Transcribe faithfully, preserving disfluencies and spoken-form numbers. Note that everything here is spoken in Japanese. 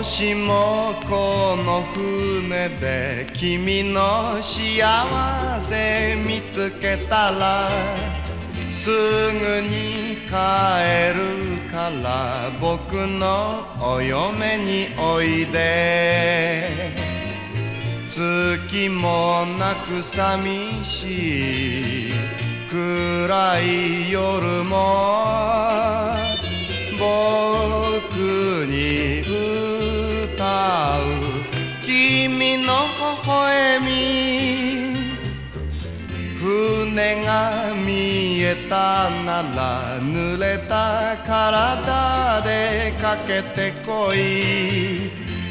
もしもこの船で君の幸せ見つけたらすぐに帰るから僕のお嫁においで月もなく寂しい暗い夜も僕に歌う君の微笑み船が見えたなら濡れた体でかけてこい